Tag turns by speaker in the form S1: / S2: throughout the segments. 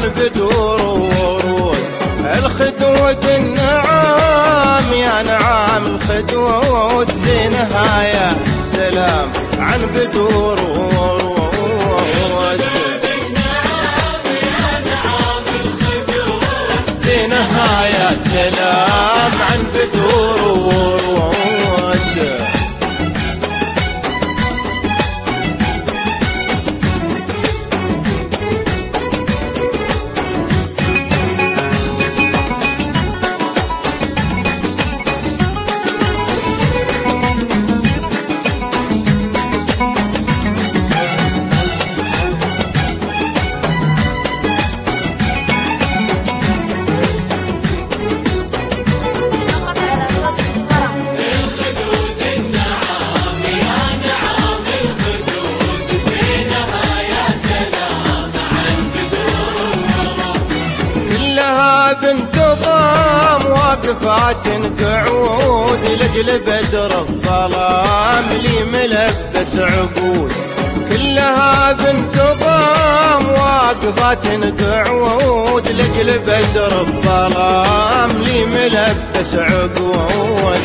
S1: عن بدور ورود. الخدود النعام يا نعام الخدود، زينها يا سلام عن بدور ورود. زينها يا سلام عن بدور ورود. بنت ضام واقفات قعود، لجل بدر الظلام لي ملبس عقود. كلها بنت ضام واقفات قعود، لجل بدر الظلام لي ملبس عقود.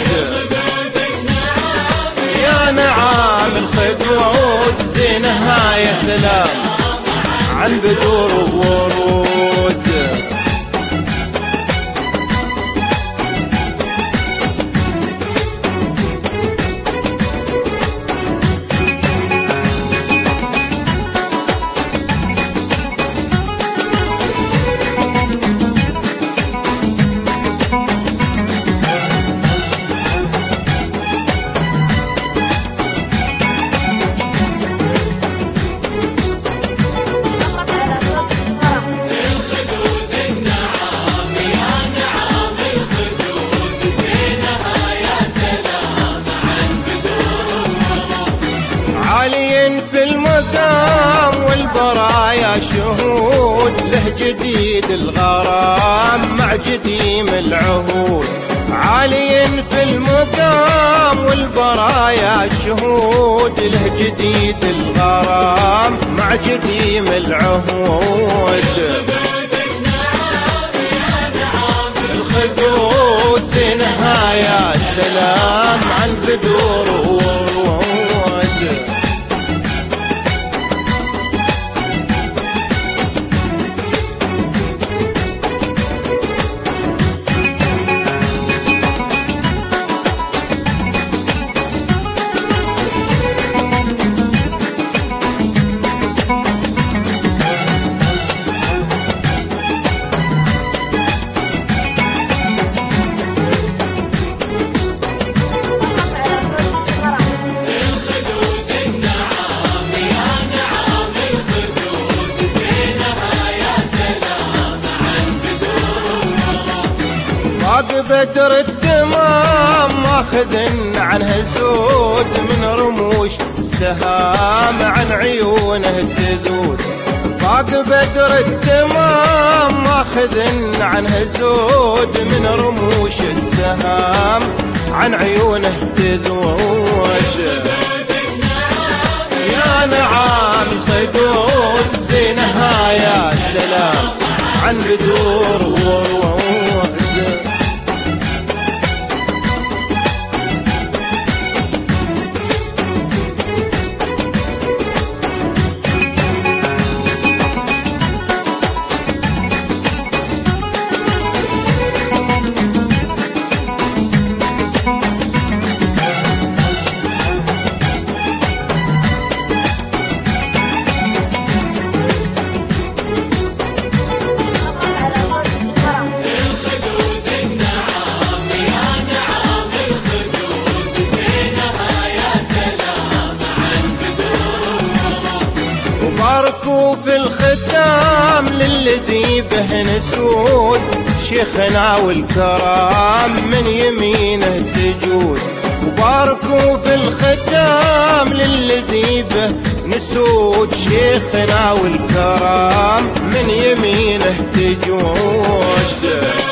S1: يا نعام الخدود، زينها يا سلام عن بدور ورود. في المقام والبرايا شهود، له جديد الغرام مع جديم العهود. عالي في المقام والبرايا شهود، له جديد الغرام مع جديم العهود. الخدود زينها يا سلام عن بدور ورود. بدر التمام ماخذ عنه زود، من رموش سهام عن عيونه تذود. فاق بدر التمام ماخذ عنه زود، من رموش السهام عن عيونه تذود. يا نعام الخدود، زينها يا سلام عن بدور ورود. باركوا في الختام للذي به نسود، شيخنا والكرام من يمينه تجود. وباركوا في الختام للذي به نسود، شيخنا والكرام من يمينه تجود.